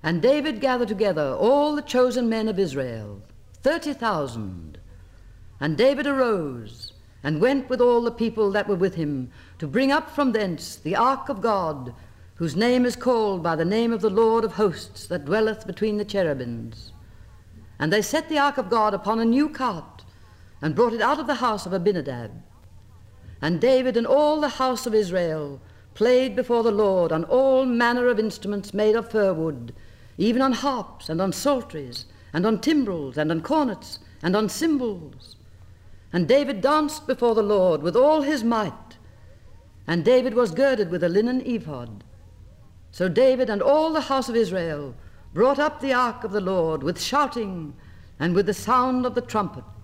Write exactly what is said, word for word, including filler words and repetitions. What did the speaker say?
And David gathered together all the chosen men of Israel, thirty thousand. And David arose, and went with all the people that were with him, to bring up from thence the ark of God, whose name is called by the name of the Lord of hosts, that dwelleth between the cherubims. And they set the ark of God upon a new cart, and brought it out of the house of Abinadab. And David and all the house of Israel played before the Lord on all manner of instruments made of fir wood, even on harps, and on psalteries, and on timbrels, and on cornets, and on cymbals. And David danced before the Lord with all his might. And David was girded with a linen ephod. So David and all the house of Israel brought up the ark of the Lord with shouting and with the sound of the trumpet.